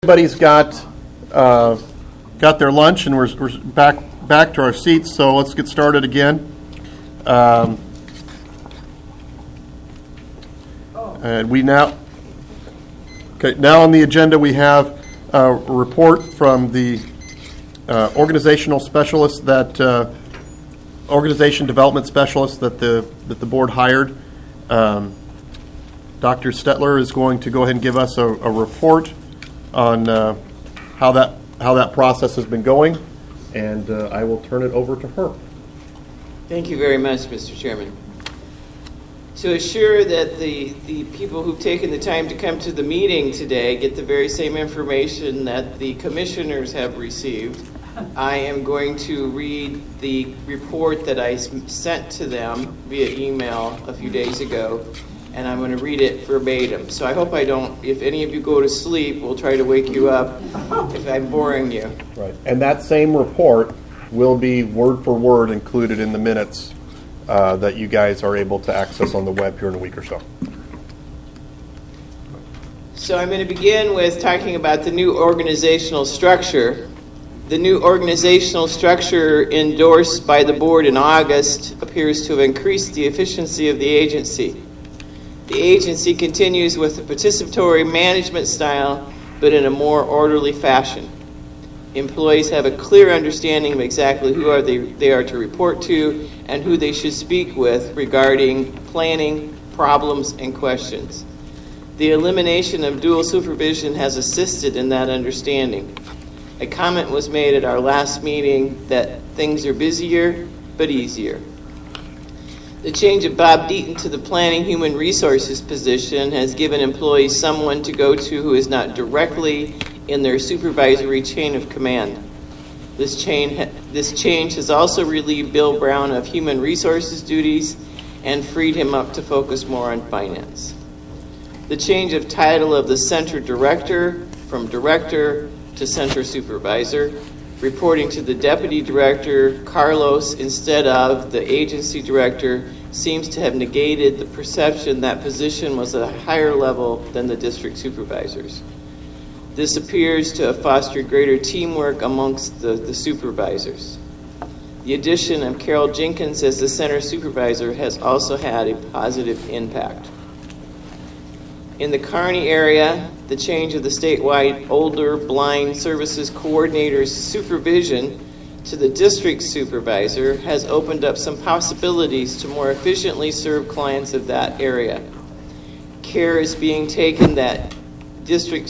Everybody's got their lunch, and we're back to our seats. So let's get started again. And we now on the agenda we have a report from the organization development specialist that the board hired. Dr. Stetler is going to go ahead and give us a report on how that process has been going, and I will turn it over to her. Thank you very much, Mr. Chairman. To assure that the people who've taken the time to come to the meeting today get the very same information that the commissioners have received, I am going to read the report that I sent to them via email a few days ago, and I'm going to read it verbatim. So I hope if any of you go to sleep, we'll try to wake you up if I'm boring you. Right. And that same report will be word for word included in the minutes that you guys are able to access on the web here in a week or so. So I'm going to begin with talking about the new organizational structure. The new organizational structure endorsed by the board in August appears to have increased the efficiency of the agency. The agency continues with the participatory management style, but in a more orderly fashion. Employees have a clear understanding of exactly who they are to report to and who they should speak with regarding planning, problems, and questions. The elimination of dual supervision has assisted in that understanding. A comment was made at our last meeting that things are busier but easier. The change of Bob Deaton to the Planning Human Resources position has given employees someone to go to who is not directly in their supervisory chain of command. This change has also relieved Bill Brown of Human Resources duties and freed him up to focus more on finance. The change of title of the Center Director from Director to Center Supervisor, reporting to the Deputy Director, Carlos, instead of the Agency Director, seems to have negated the perception that position was at a higher level than the District Supervisors. This appears to have fostered greater teamwork amongst the supervisors. The addition of Carol Jenkins as the Center Supervisor has also had a positive impact. In the Kearney area, the change of the statewide Older Blind Services Coordinator's supervision to the district supervisor has opened up some possibilities to more efficiently serve clients of that area. Care is being taken by that district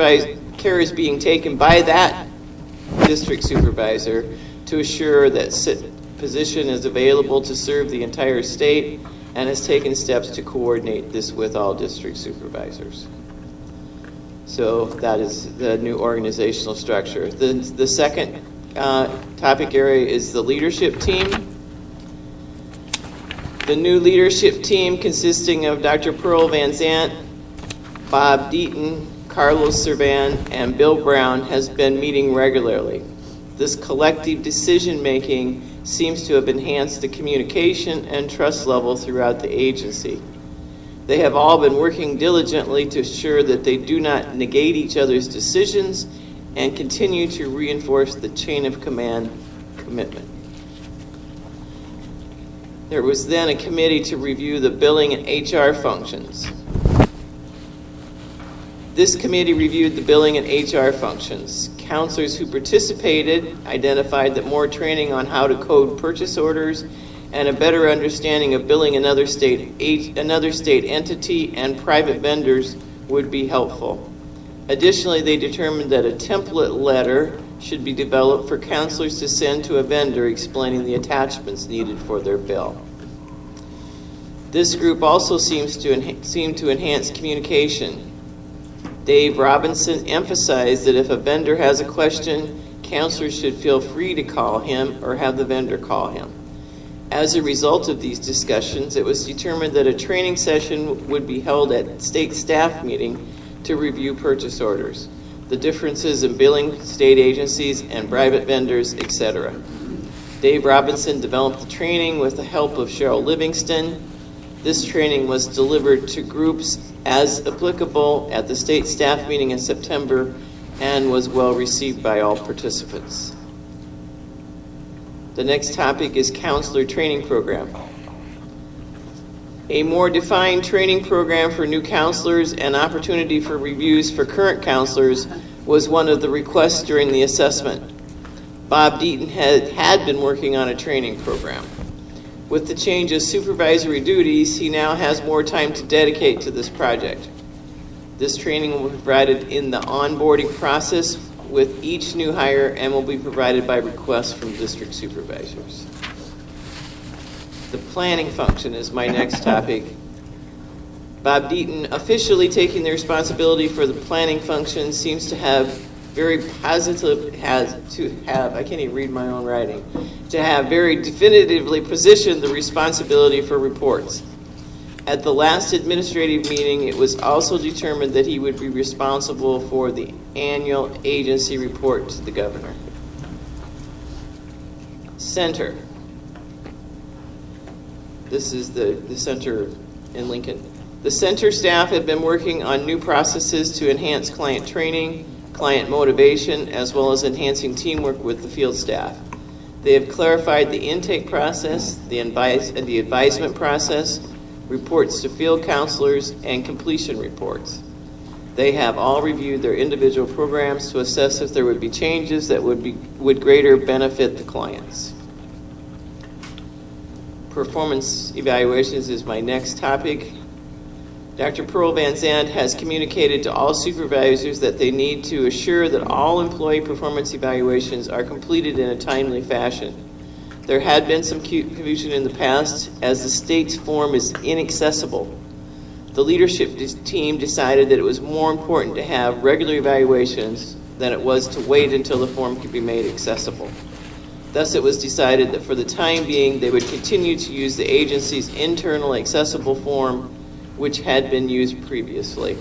supervisor to assure that position is available to serve the entire state, and has taken steps to coordinate this with all district supervisors. So that is the new organizational structure. The second topic area is the leadership team. The new leadership team, consisting of Dr. Pearl Van Zant, Bob Deaton, Carlos Servan, and Bill Brown, has been meeting regularly. This collective decision-making seems to have enhanced the communication and trust level throughout the agency. They have all been working diligently to ensure that they do not negate each other's decisions and continue to reinforce the chain of command commitment. There was then a committee to review the billing and HR functions. This committee reviewed the billing and HR functions. Counselors who participated identified that more training on how to code purchase orders and a better understanding of billing another state entity and private vendors would be helpful. Additionally, they determined that a template letter should be developed for counselors to send to a vendor explaining the attachments needed for their bill. This group also seemed to enhance communication. Dave Robinson emphasized that if a vendor has a question, counselors should feel free to call him or have the vendor call him. As a result of these discussions, it was determined that a training session would be held at state staff meeting to review purchase orders, the differences in billing state agencies and private vendors, etc. Dave Robinson developed the training with the help of Cheryl Livingston. This training was delivered to groups as applicable at the state staff meeting in September and was well received by all participants. The next topic is counselor training program. A more defined training program for new counselors and opportunity for reviews for current counselors was one of the requests during the assessment. Bob Deaton had been working on a training program. With the change of supervisory duties, he now has more time to dedicate to this project. This training will be provided in the onboarding process with each new hire and will be provided by request from district supervisors. The planning function is my next topic. Bob Deaton, officially taking the responsibility for the planning function, seems to have very very definitively positioned the responsibility for reports. At the last administrative meeting, it was also determined that he would be responsible for the annual agency report to the governor. Center. This is the center in Lincoln. The center staff have been working on new processes to enhance client training, client motivation, as well as enhancing teamwork with the field staff. They have clarified the intake process, the advisement process, reports to field counselors, and completion reports. They have all reviewed their individual programs to assess if there would be changes that would greater benefit the clients. Performance evaluations is my next topic. Dr. Pearl Van Zandt has communicated to all supervisors that they need to assure that all employee performance evaluations are completed in a timely fashion. There had been some confusion in the past as the state's form is inaccessible. The leadership team decided that it was more important to have regular evaluations than it was to wait until the form could be made accessible. Thus, it was decided that for the time being, they would continue to use the agency's internal accessible form, which had been used previously.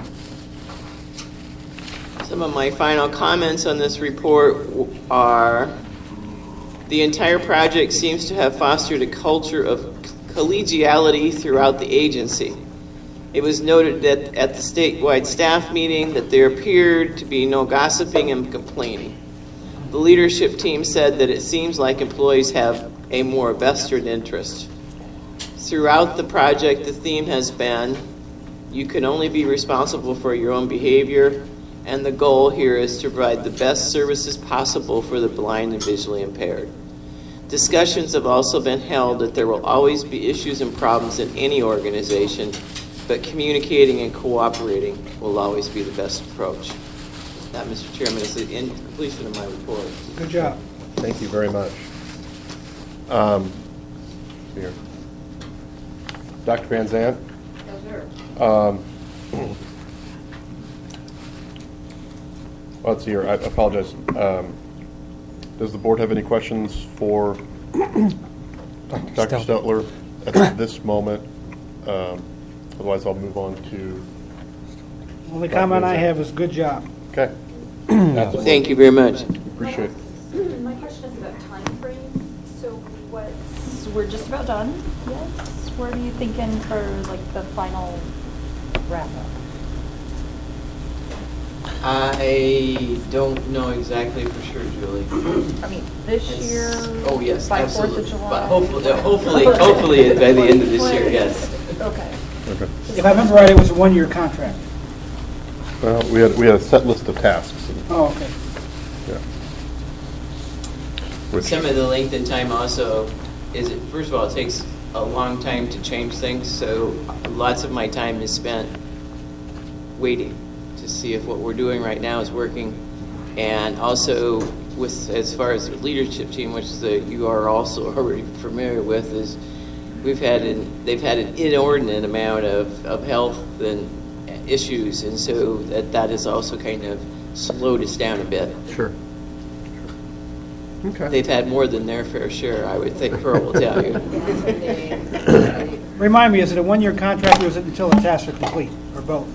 Some of my final comments on this report are: the entire project seems to have fostered a culture of collegiality throughout the agency. It was noted that at the statewide staff meeting that there appeared to be no gossiping and complaining. The leadership team said that it seems like employees have a more vested interest. Throughout the project, the theme has been, you can only be responsible for your own behavior, and the goal here is to provide the best services possible for the blind and visually impaired. Discussions have also been held that there will always be issues and problems in any organization, but communicating and cooperating will always be the best approach. That, Mr. Chairman, is the completion of my report. Good job. Thank you very much. Here. Dr. Van Zandt? Yes, sir. Let's see here. I apologize. Does the board have any questions for Dr. Steltler at this moment? Otherwise, I'll move on to... Only comment I have is good job. Okay. Thank you very much. Appreciate it. My question is about time frame. So we're just about done, yes? What are you thinking for like the final wrap up? I don't know exactly for sure, Julie. I mean, this year? Oh, yes, by absolutely. 4th of July? But hopefully by the end of this year, yes. Okay. Okay. If I remember right, it was a one-year contract. Well, we had a set list of tasks. Oh, okay. Yeah. Some of the length and time also is, first of all, it takes a long time to change things, so lots of my time is spent waiting to see if what we're doing right now is working. And also, with as far as the leadership team, which you are also already familiar with, is they've had an inordinate amount of health and issues, and so that has also kind of slowed us down a bit. Sure. Okay. They've had more than their fair share, I would think Pearl will tell you. Remind me, is it a one-year contract or is it until the tasks are complete, or both?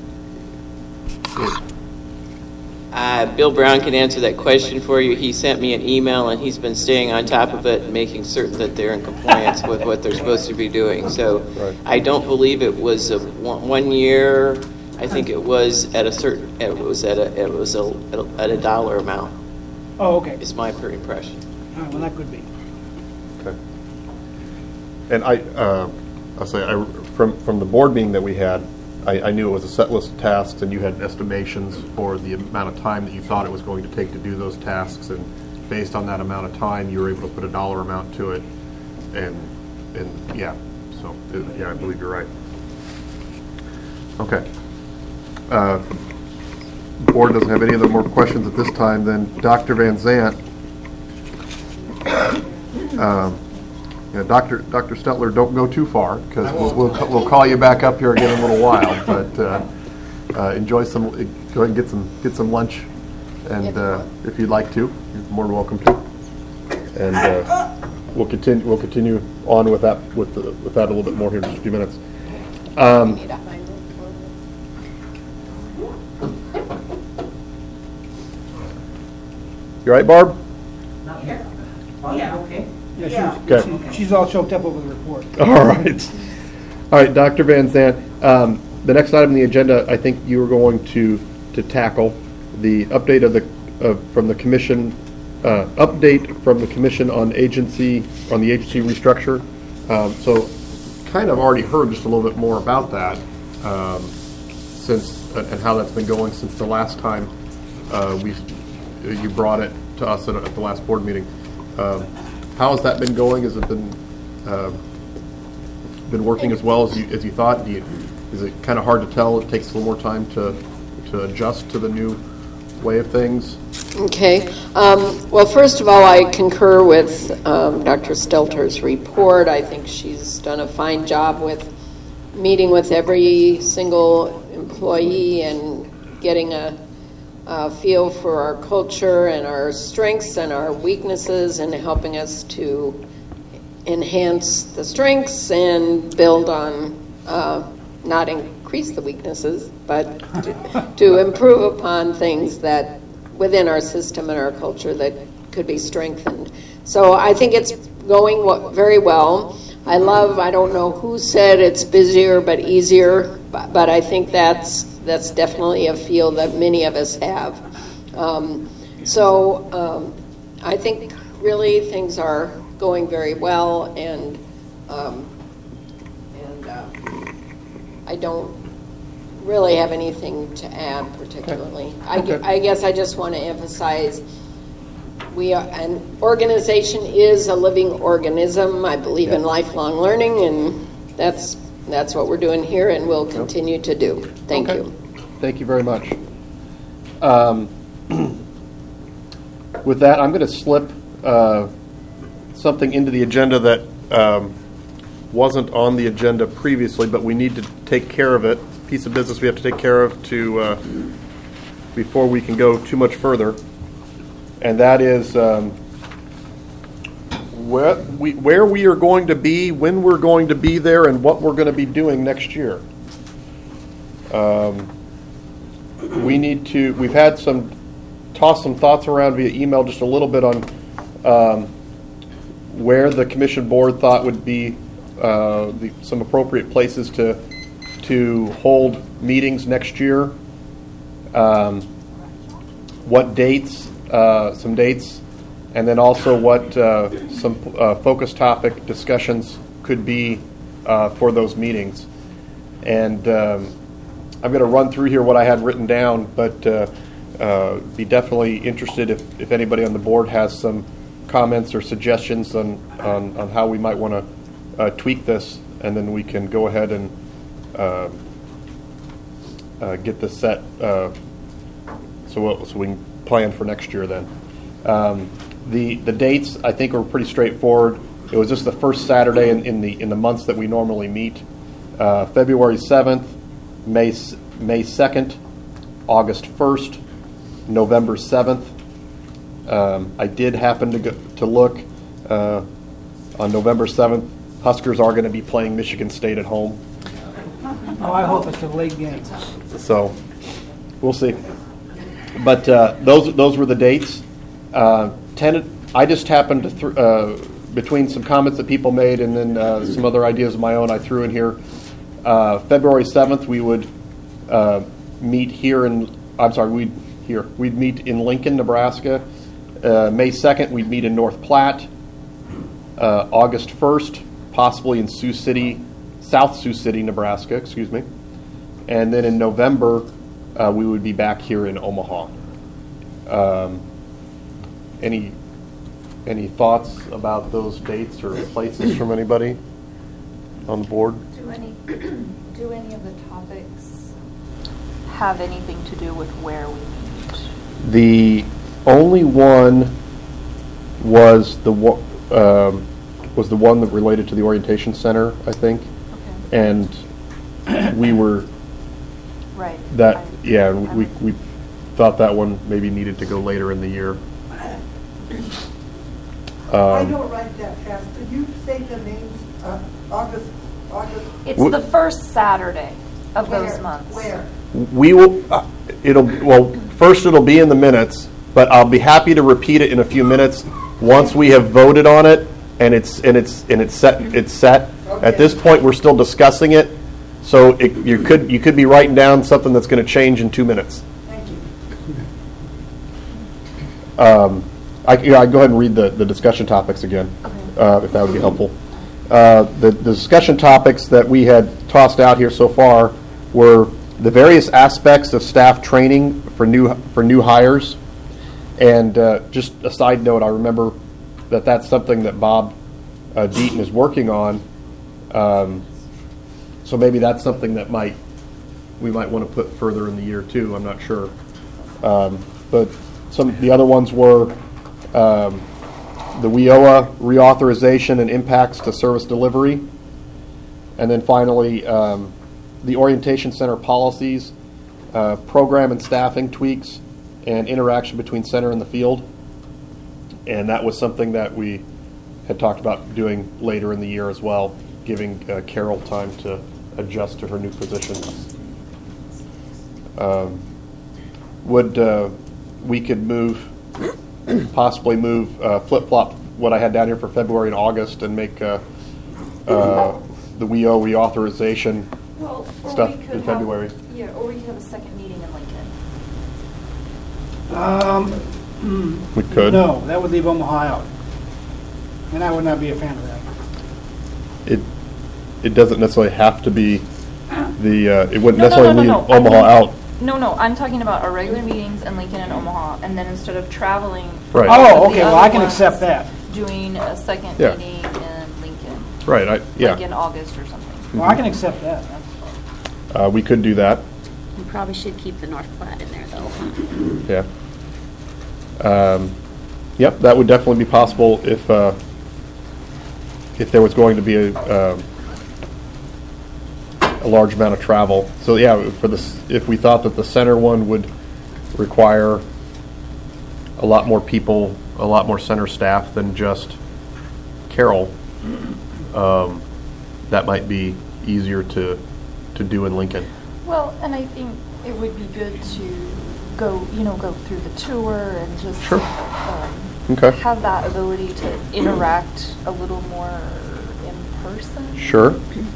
Bill Brown can answer that question for you. He sent me an email, and he's been staying on top of it and making certain that they're in compliance with what they're supposed to be doing. So right. I don't believe it was a 1 year. I think it was at a certain, it was at a dollar amount, Oh, okay. is my impression. All right, well, that could be. Okay. And I'll say, from the board meeting that we had, I knew it was a set list of tasks, and you had estimations for the amount of time that you thought it was going to take to do those tasks, and based on that amount of time, you were able to put a dollar amount to it, and yeah, so, yeah, I believe you're right. Okay. Board doesn't have any other more questions at this time. Then Dr. Van Zant, Dr. Stetler, don't go too far, because we'll call you back up here again in a little while. But enjoy some. Go ahead and get some lunch, and if you'd like to, you're more than welcome to. And we'll continue on with that a little bit more here in just a few minutes. You all right, Barb? Yeah, Okay. she's all choked up over the report. All right, Dr. Van Zant. The next item on the agenda, I think you were going to tackle the update from the commission on the agency restructure. So, kind of already heard just a little bit more about that since and how that's been going since the last time you brought it to us at the last board meeting. How has that been going? Has it been working as well as you thought? Is it kind of hard to tell? It takes a little more time to adjust to the new way of things. Okay. Well, first of all, I concur with Dr. Stelter's report. I think she's done a fine job with meeting with every single employee and getting a feel for our culture and our strengths and our weaknesses, and helping us to enhance the strengths and build on, not increase the weaknesses, but to improve upon things that within our system and our culture that could be strengthened. So I think it's going very well. I don't know who said it's busier but easier, but I think that's definitely a feel that many of us have. I think really things are going very well, and I don't really have anything to add particularly. Okay. I guess I just want to emphasize an organization is a living organism. I believe in lifelong learning, and that's what we're doing here, and we'll continue to do. Thank you. Thank you very much. With that, I'm going to slip something into the agenda that wasn't on the agenda previously, but we need to take care of it. It's a piece of business we have to take care of before we can go too much further. And that is where we are going to be, when we're going to be there, and what we're going to be doing next year. We've had tossed some thoughts around via email just a little bit on where the commission board thought would be some appropriate places to hold meetings next year. What dates, some dates, and then also what some focus topic discussions could be for those meetings. And I'm going to run through here what I had written down, but be definitely interested if anybody on the board has some comments or suggestions on how we might want to tweak this, and then we can go ahead and get this set so we can plan for next year then. The dates, I think, are pretty straightforward. It was just the first Saturday in the months that we normally meet. February 7th, May 2nd, August 1st, November 7th. I did happen to look on November 7th. Huskers are going to be playing Michigan State at home. Oh, I hope it's a late game. So we'll see. But those were the dates. I just happened to, between some comments that people made and then some other ideas of my own, I threw in here. February 7th, we would meet here in, we'd meet in Lincoln, Nebraska. May 2nd, we'd meet in North Platte. August 1st, possibly in South Sioux City, Nebraska, excuse me. And then in November, we would be back here in Omaha. Any thoughts about those dates or places from anybody on the board? Do any of the topics have anything to do with where we meet? The only one was the one that related to the orientation center, I think, Okay. and we were Right. that yeah, we thought that one maybe needed to go later in the year. I don't write that fast. Could you say the names? August. It's the first Saturday of those Where? months. Where? We will. First it'll be in the minutes, but I'll be happy to repeat it in a few minutes once we have voted on it and it's set. It's set. Okay. At this point, we're still discussing it, so you could be writing down something that's going to change in 2 minutes. Thank you. I'd go ahead and read the discussion topics again, if that would be helpful. The discussion topics that we had tossed out here so far were the various aspects of staff training for new hires. And just a side note, I remember that's something that Bob Deaton is working on. So maybe that's something that we might want to put further in the year too. I'm not sure. But some of the other ones were the WIOA reauthorization and impacts to service delivery. And then finally, the orientation center policies, program and staffing tweaks, and interaction between center and the field. And that was something that we had talked about doing later in the year as well, giving Carol time to adjust to her new position. We could possibly move, flip-flop what I had down here for February and August and make the WIO reauthorization stuff in February. Yeah, or we could have a second meeting in Lincoln. We could. No, that would leave Omaha out. And I would not be a fan of that. It doesn't necessarily have to be it wouldn't No, necessarily leave I Omaha mean- out. No, I'm talking about our regular meetings in Lincoln and Omaha, and then instead of traveling for Right. both Oh, of the okay, well, other I can ones, accept that. doing a second Yeah. meeting in Lincoln, Right, like in August or something. Well, I can accept that. we could do that. You probably should keep the North Platte in there, though. Yeah. Yep, that would definitely be possible if there was going to be a large amount of travel. So yeah, if we thought that the center one would require a lot more people, a lot more center staff than just Carol, that might be easier to do in Lincoln. Well, and I think it would be good to go through the tour and just Sure. Okay. have that ability to interact a little more in person. Sure.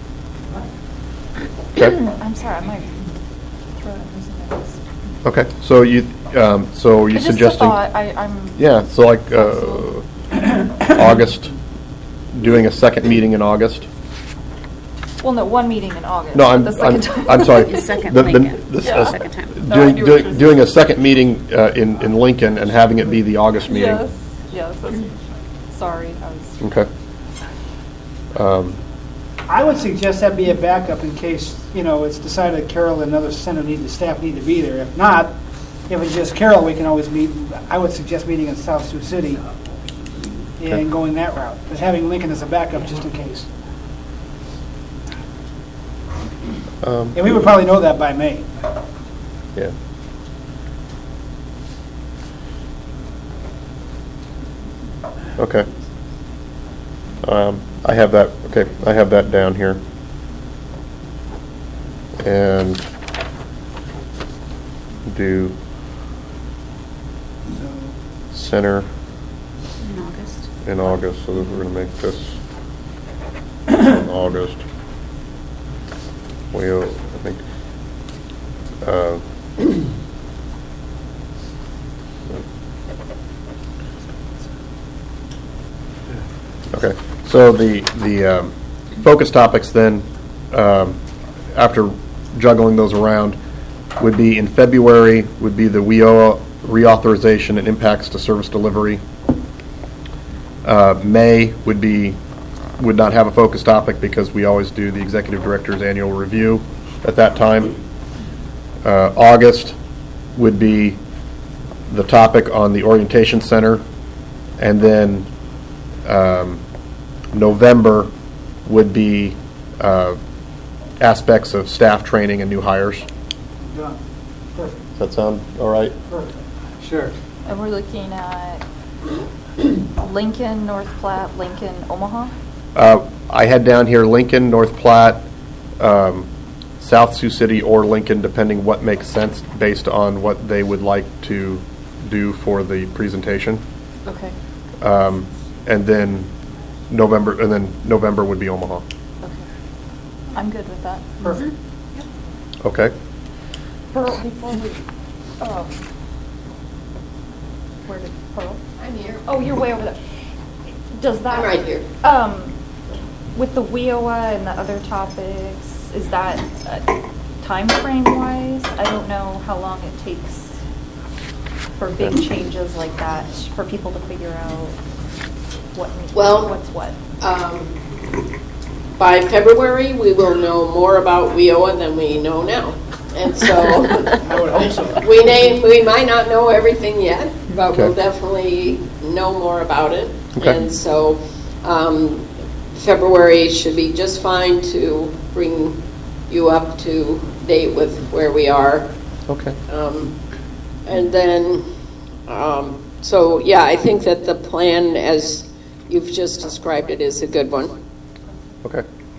Okay. I'm sorry, I might throw it in my nose. Okay. So you Just a suggesting? thought, I'm Yeah. So like August, doing a second meeting in August. well, no, one meeting in August. No, but I'm the second time. I'm sorry. The second Lincoln. the Second time. No, I knew what you were doing a second meeting in Lincoln and having it be the August meeting. Yes. Sorry, I was. Okay. I would suggest that be a backup in case, it's decided Carol and another staff need to be there. If not, if it's just Carol, we can always meet. I would suggest meeting in South Sioux City and going that route, but having Lincoln as a backup just in case. And we would probably know that by May. Yeah. Okay. I have that. Okay, I have that down here. And do center In August. in August. So we're going to make this in August. I think Uh, Okay, so the focus topics then, after juggling those around, would be in February, would be the WIOA reauthorization and impacts to service delivery. May would not have a focus topic because we always do the executive director's annual review at that time. August would be the topic on the orientation center, and then November would be aspects of staff training and new hires. Done. Perfect. Does that sound all right? Perfect. Sure. And we're looking at Lincoln, North Platte, Lincoln, Omaha? I had down here Lincoln, North Platte, South Sioux City, or Lincoln, depending what makes sense based on what they would like to do for the presentation. Okay. And then November would be Omaha. Okay. I'm good with that. Perfect. Okay. Pearl, before we, where did Pearl? I'm here. Oh, you're way over there. Does that? I'm right here. With the WIOA and the other topics, is that time frame wise? I don't know how long it takes for big changes like that for people to figure out what's what. By February, we will know more about WIOA than we know now. And so I would hope so. we might not know everything yet, but Okay. we'll definitely know more about it. Okay. And so February should be just fine to bring you up to date with where we are. Okay. And then, so yeah, I think that the plan as you've just described it is a good one. Okay.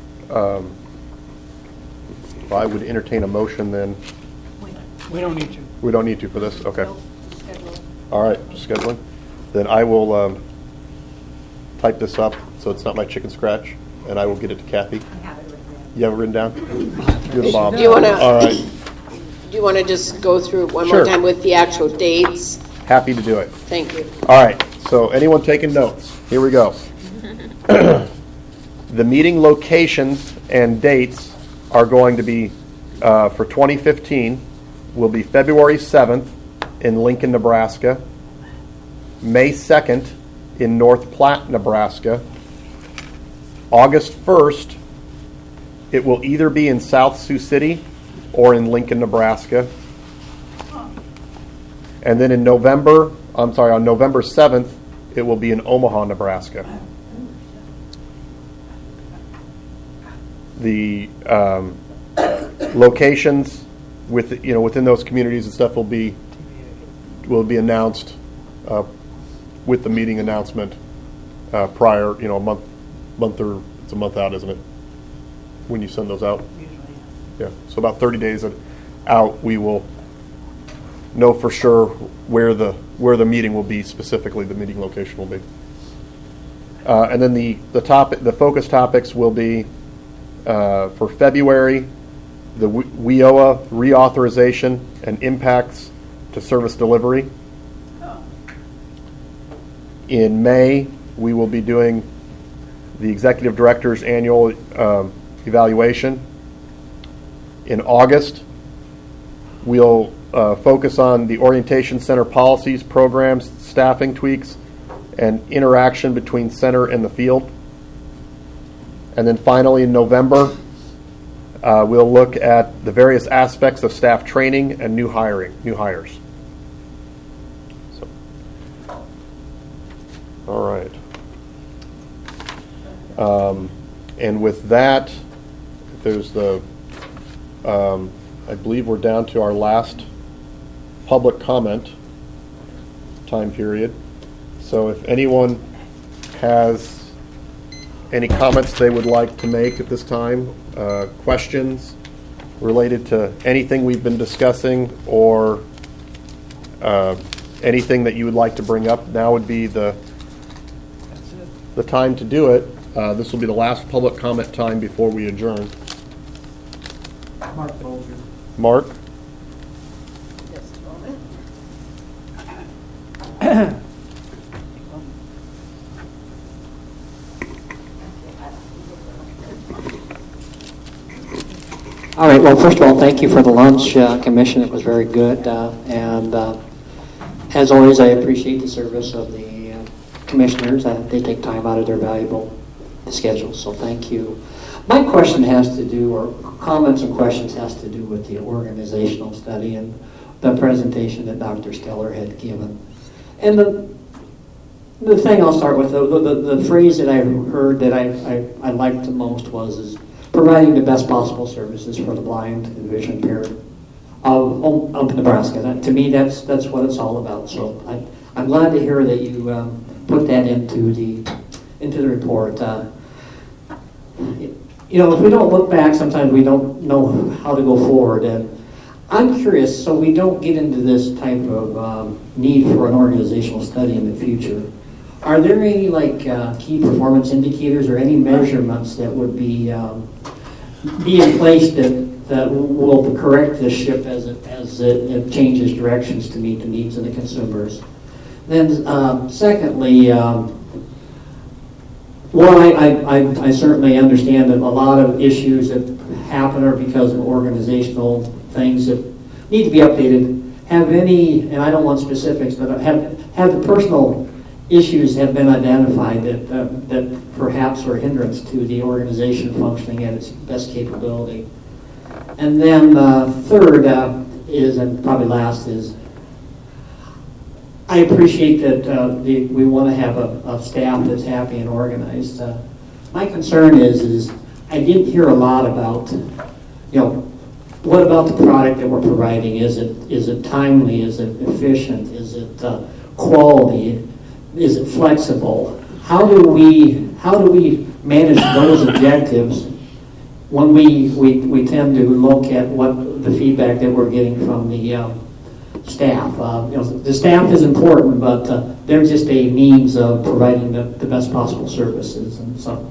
Well, I would entertain a motion then. We don't need to. We don't need to for this? Okay. All right, scheduling. Then I will type this up so it's not my chicken scratch, and I will get it to Kathy. You have it written down? You and Bob. Do you wanna- All right. Do you want to just go through it one Sure. more time with the actual dates? Happy to do it. Thank you. All right, so anyone taking notes? Here we go. The meeting locations and dates are going to be, for 2015, will be February 7th in Lincoln, Nebraska, May 2nd in North Platte, Nebraska, August 1st, it will either be in South Sioux City or in Lincoln, Nebraska. And then on November 7th, it will be in Omaha, Nebraska. The locations within those communities and stuff will be announced with the meeting announcement prior, a month or it's a month out, isn't it? When you send those out? Yeah, so about 30 days out, we will know for sure where the meeting will be, specifically the meeting location will be. And then the focus topics will be for February, the WIOA reauthorization and impacts to service delivery. In May, we will be doing the executive director's annual evaluation. In August, we'll focus on the orientation center policies, programs, staffing tweaks, and interaction between center and the field. And then finally in November, we'll look at the various aspects of staff training and new hires. So, all right. And with that, there's I believe we're down to our last public comment time period. So if anyone has any comments they would like to make at this time, questions related to anything we've been discussing, or anything that you would like to bring up, now would be the time to do it. This will be the last public comment time before we adjourn. Mark Bolger. Mark? All right, well, first of all, thank you for the lunch, Commission. It was very good. And as always, I appreciate the service of the commissioners. They take time out of their valuable schedule, so thank you. My question has to do, or comments and questions has to do with the organizational study and the presentation that Dr. Steller had given. And the thing I'll start with, the phrase that I heard that I liked the most is providing the best possible services for the blind and vision impaired of Nebraska. To me, that's what it's all about. So I'm glad to hear that you put that into the report. You know, if we don't look back, sometimes we don't know how to go forward. And I'm curious, so we don't get into this type of need for an organizational study in the future. Are there any key performance indicators or any measurements that would be in place that will correct this ship as it changes directions to meet the needs of the consumers? Then, secondly, I certainly understand that a lot of issues that happen are because of organizational things that need to be updated. Have any, and I don't want specifics, but have the personal issues have been identified that perhaps are a hindrance to the organization functioning at its best capability? And then third is, and probably last is, I appreciate that we want to have a staff that's happy and organized. My concern is I didn't hear a lot about, what about the product that we're providing? Is it timely? Is it efficient? Is it quality? Is it flexible? How do we manage those objectives when we tend to look at what the feedback that we're getting from the staff? The staff is important, but they're just a means of providing the best possible services. And so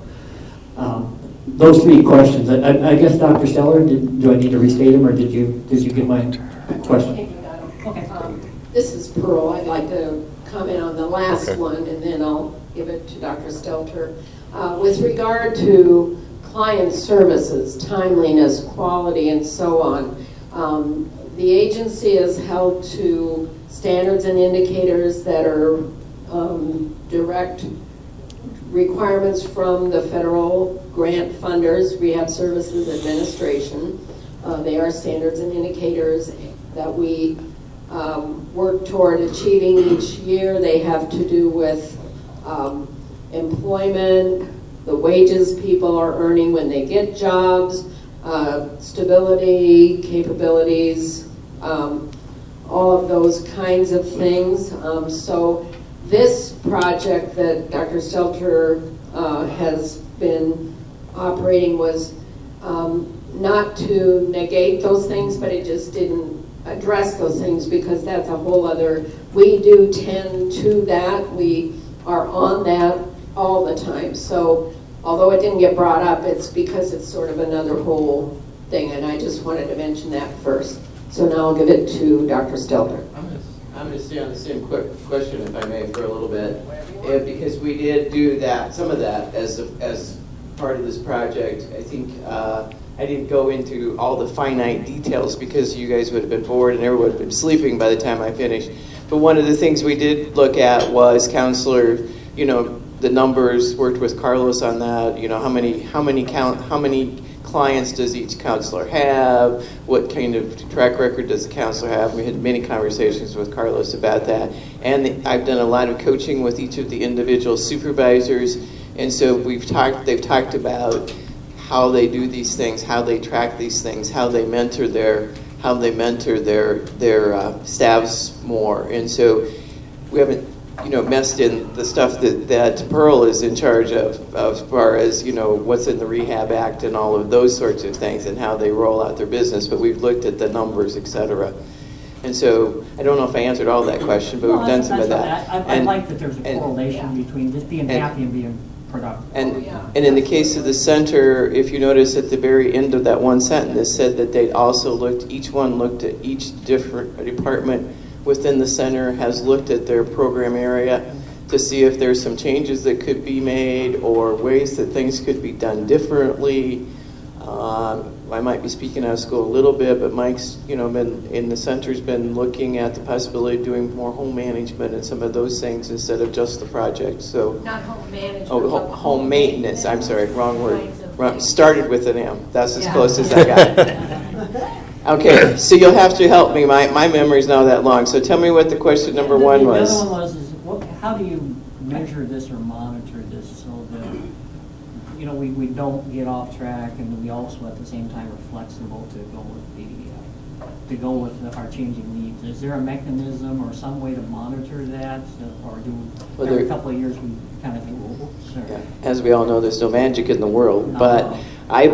those three questions. I guess, Dr. Steller, do I need to restate them, or did you get my question? Okay. This is Pearl. I'd like to comment on the last one, and then I'll give it to Dr. Stelter. With regard to client services, timeliness, quality, and so on, the agency is held to standards and indicators that are direct requirements from the federal grant funders, Rehab Services Administration. They are standards and indicators that we work toward achieving each year. They have to do with employment, the wages people are earning when they get jobs, stability, capabilities, all of those kinds of things. So this project that Dr. Stelter has been operating was not to negate those things, but it just didn't address those things, because that's a whole other, we do tend to that, we are on that all the time. So although it didn't get brought up, it's because it's sort of another whole thing, and I just wanted to mention that first. So now I'll give it to Dr. Stelter. I'm going to stay on the same quick question, if I may, for a little bit, because we did do that, some of that as part of this project. I think I didn't go into all the finite details because you guys would have been bored and everyone would have been sleeping by the time I finished. But one of the things we did look at was counselor, the numbers, worked with Carlos on that, how many clients does each counselor have, what kind of track record does the counselor have. We had many conversations with Carlos about that. And I've done a lot of coaching with each of the individual supervisors, and so they've talked about how they do these things, how they track these things, how they mentor their staffs more. And so we haven't messed in the stuff that Pearl is in charge of as far as what's in the Rehab Act and all of those sorts of things and how they roll out their business, but we've looked at the numbers, etc. And so I don't know if I answered all that question, but we've done some of that. I like that there's a correlation between just being happy and being productive. And in the case of the center, if you notice at the very end of that one sentence, it said that each one looked at each different department within the center has looked at their program area to see if there's some changes that could be made or ways that things could be done differently. I might be speaking out of school a little bit, but Mike's, been in the center's been looking at the possibility of doing more home management and some of those things instead of just the project. So Not home management. oh, home maintenance. I'm sorry, wrong word. Started with an M. That's as close as I got. Okay, so you'll have to help me. My memory's not that long. So tell me what the question number one was. The other one was, how do you measure this or monitor this so that we don't get off track, and we also at the same time are flexible to go with our changing needs? Is there a mechanism or some way to monitor that, or every couple of years we kind of do? Yeah. As we all know, there's no magic in the world, but I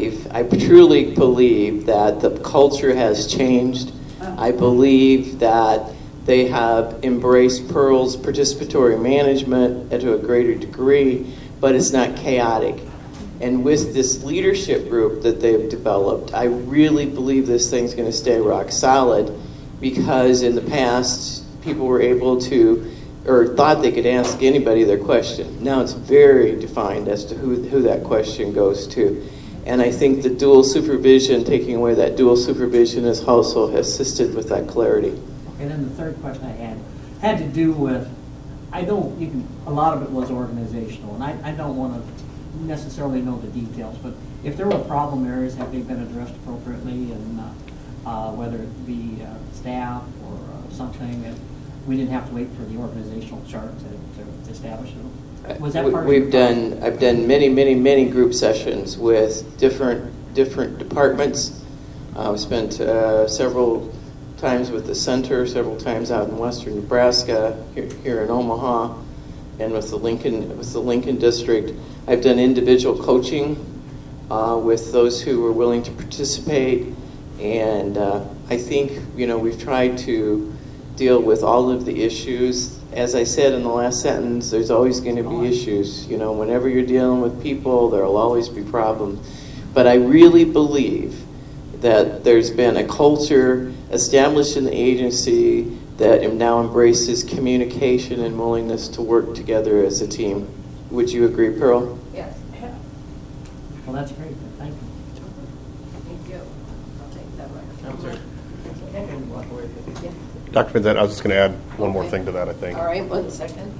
truly believe that the culture has changed. I believe that they have embraced Pearl's participatory management to a greater degree, but it's not chaotic. And with this leadership group that they've developed, I really believe this thing's going to stay rock solid, because in the past, people were able to, or thought they could ask anybody their question. Now it's very defined as to who that question goes to. And I think the dual supervision, taking away that dual supervision, has also assisted with that clarity. Okay, then the third question I had to do with, a lot of it was organizational, and I don't want to necessarily know the details, but if there were problem areas, have they been addressed appropriately, and whether it be staff or something, that we didn't have to wait for the organizational chart to establish it? Was that part of I've done many group sessions with different departments. We spent several times with the center, several times out in western Nebraska, here in Omaha, and with the Lincoln district. I've done individual coaching with those who were willing to participate, and I think we've tried to deal with all of the issues. As I said in the last sentence, there's always going to be issues. Whenever you're dealing with people, there will always be problems. But I really believe that there's been a culture established in the agency that now embraces communication and willingness to work together as a team. Would you agree, Pearl? Yes. Well, that's great. Thank you. Thank you. I'll take that one. I'm sorry. Yeah. Dr. Vincent, I was just going to add one more thing to that, I think. All right, 1 second.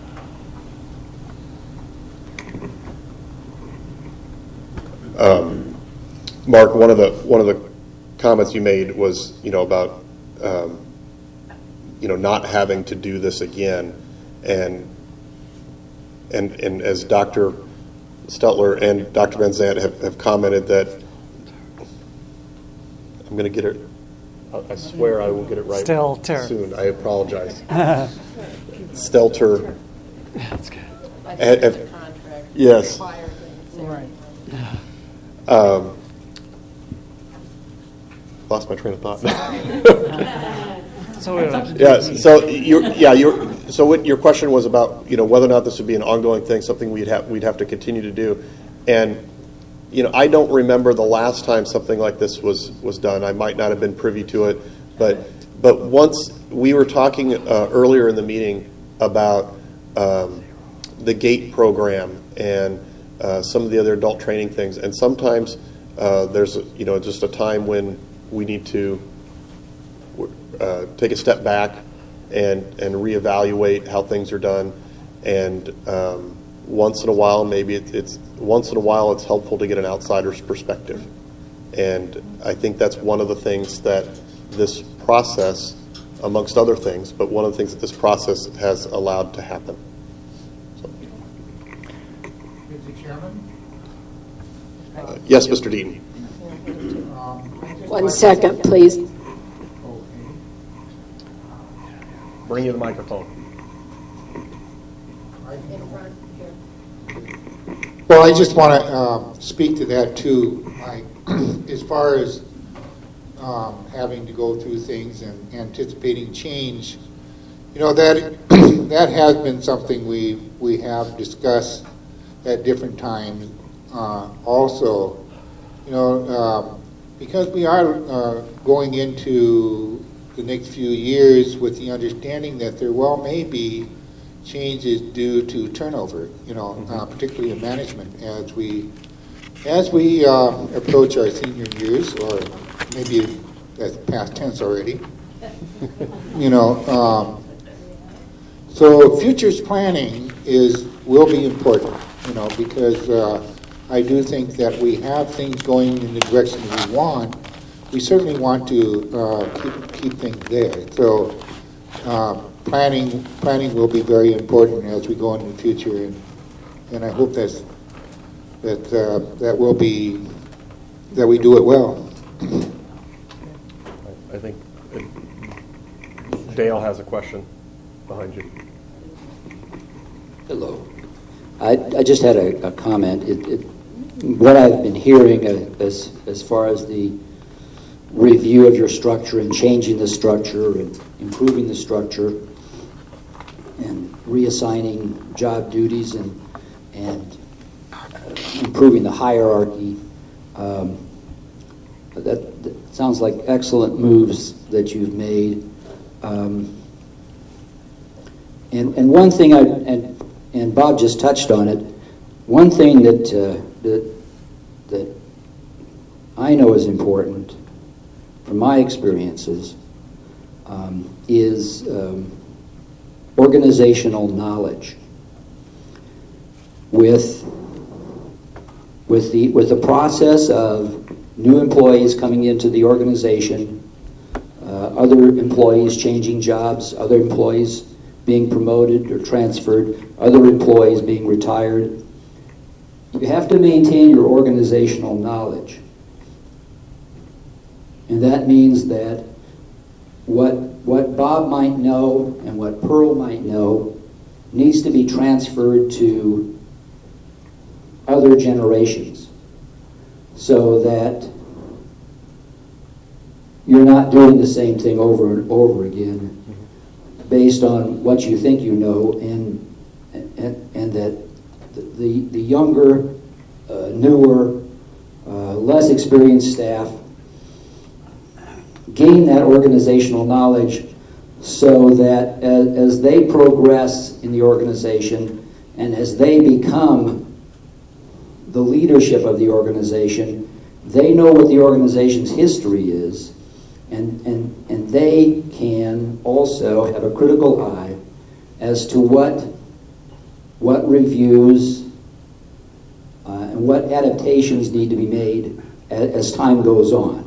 Mark, one of the comments you made was, about not having to do this again, and as Dr. Steltler and Dr. Vincent have commented that, I'm going to get it. I swear I will get it right soon. I apologize. Stelter. That's good. I think it's a contract. Yes. Right. Lost my train of thought. So So what your question was about, whether or not this would be an ongoing thing, something we'd have to continue to do, and I don't remember the last time something like this was done. I might not have been privy to it, but once we were talking earlier in the meeting about the GATE program and some of the other adult training things, and sometimes there's just a time when we need to take a step back and reevaluate how things are done, and once in a while it's helpful to get an outsider's perspective, and I think that's one of the things that this process, amongst other things, but one of the things that this process has allowed to happen. Mr. Chairman? Yes, Mr. Deaton. 1 second, please. Bring you the microphone. Well, I just want to speak to that too, Mike. As far as having to go through things and anticipating change, that has been something we have discussed at different times. Also, because we are going into the next few years with the understanding that there well may be changes due to turnover, particularly in management as we approach our senior years, or maybe that's past tense already. So futures planning will be important, because I do think that we have things going in the direction we want. We certainly want to keep things there. So planning will be very important as we go into the future, and I hope that will be that we do it well. I think Dale has a question behind you. Hello. I just had a comment. What I've been hearing as far as the review of your structure and changing the structure and improving the structure and reassigning job duties and improving the hierarchy, that sounds like excellent moves that you've made. And one thing, and Bob just touched on it, one thing that I know is important from my experiences is organizational knowledge. With the process of new employees coming into the organization, other employees changing jobs, other employees being promoted or transferred, other employees being retired, you have to maintain your organizational knowledge. And that means that what Bob might know and what Pearl might know needs to be transferred to other generations so that you're not doing the same thing over and over again based on what you think you know, and that the younger, newer, less experienced staff gain that organizational knowledge so that as they progress in the organization and as they become the leadership of the organization, they know what the organization's history is, and they can also have a critical eye as to what reviews and what adaptations need to be made as time goes on.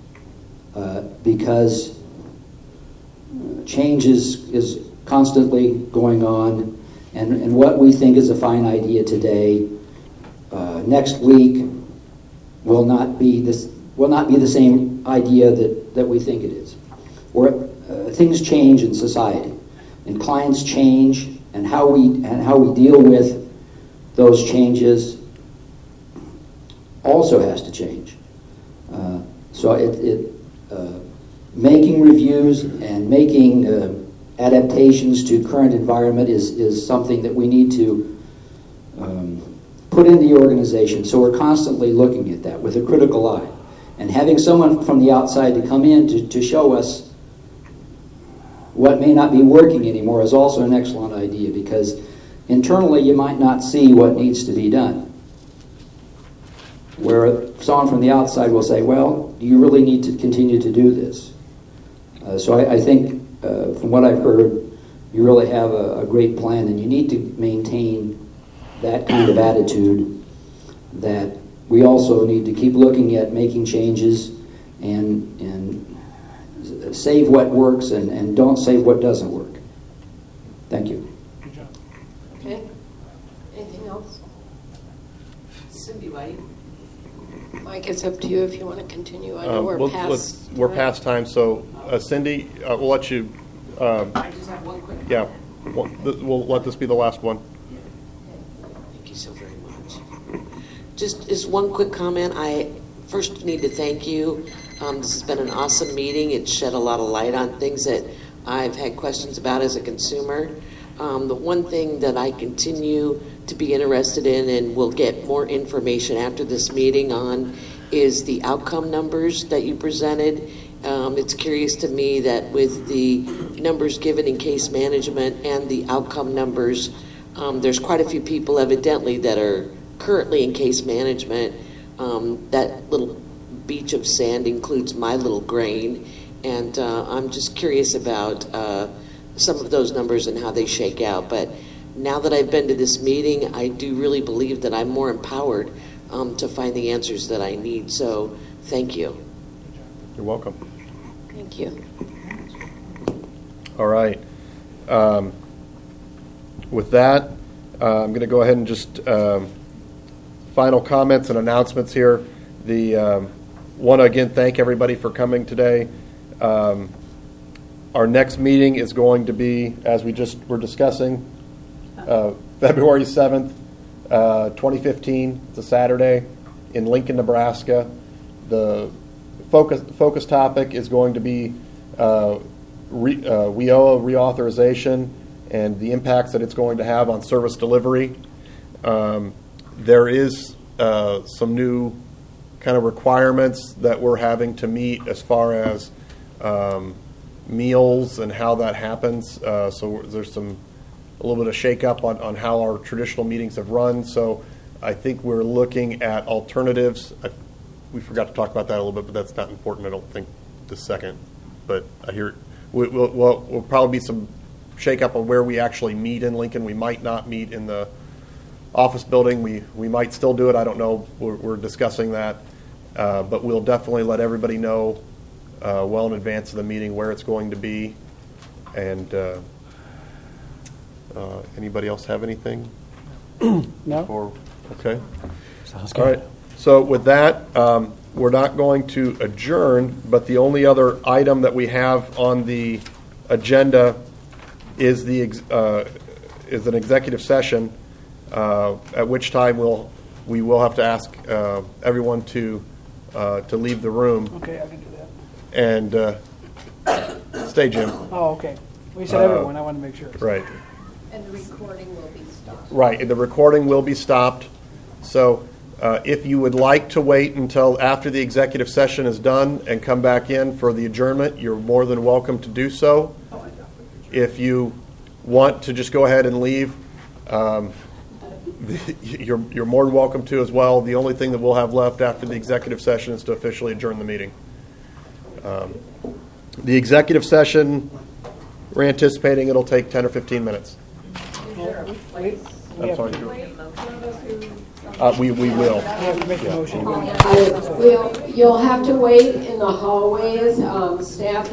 Because change is constantly going on, and what we think is a fine idea today, next week will not be the same idea that we think it is. Or things change in society, and clients change, and how we deal with those changes also has to change. So making reviews and making adaptations to current environment is something that we need to put in the organization. So we're constantly looking at that with a critical eye. And having someone from the outside to come in to show us what may not be working anymore is also an excellent idea, because internally you might not see what needs to be done. Where someone from the outside will say, well, do you really need to continue to do this? So I think from what I've heard, you really have a great plan, and you need to maintain that kind of attitude, that we also need to keep looking at making changes and save what works and don't save what doesn't work. Thank you. Good job. Okay. Anything else? Cindy White. Mike, it's up to you if you want to continue. I know we're past time, so Cindy, we'll let you. I just have one quick. Yeah, we'll let this be the last one. Thank you so very much. Just one quick comment. I first need to thank you. This has been an awesome meeting. It's shed a lot of light on things that I've had questions about as a consumer. The one thing that I continue to be interested in, and we'll get more information after this meeting on, is the outcome numbers that you presented. It's curious to me that with the numbers given in case management and the outcome numbers, there's quite a few people evidently that are currently in case management. That little beach of sand includes my little grain, and I'm just curious about some of those numbers and how they shake out. But now that I've been to this meeting, I do really believe that I'm more empowered to find the answers that I need. So thank you. You're welcome. Thank you. All right. With that, I'm going to go ahead and just final comments and announcements here. Want to again thank everybody for coming today. Our next meeting is going to be, as we just were discussing, February 7th, 2015. It's a Saturday in Lincoln, Nebraska. The focus topic is going to be WIOA reauthorization and the impacts that it's going to have on service delivery. There is some new kind of requirements that we're having to meet as far as meals and how that happens. So there's a little bit of shake-up on how our traditional meetings have run. So I think we're looking at alternatives. We forgot to talk about that a little bit, but that's not important, I don't think, this second. But I hear we'll probably be some shake-up on where we actually meet in Lincoln. We might not meet in the office building. We might still do it. I don't know. We're discussing that. But we'll definitely let everybody know well in advance of the meeting where it's going to be. And anybody else have anything? No. Okay. Sounds All good. right. So with that, we're not going to adjourn, but the only other item that we have on the agenda is an executive session, at which time we will have to ask everyone to leave the room. Okay, I can do that. And stay, Jim. Oh, okay. We said everyone. I want to make sure. Right. And the recording will be stopped. Right. And the recording will be stopped. So if you would like to wait until after the executive session is done and come back in for the adjournment, you're more than welcome to do so. If you want to just go ahead and leave, you're more than welcome to as well. The only thing that we'll have left after the executive session is to officially adjourn the meeting. The executive session, we're anticipating it'll take 10 or 15 minutes. I'm sorry. We will. We have to make a motion. You'll have to wait in the hallways. Staff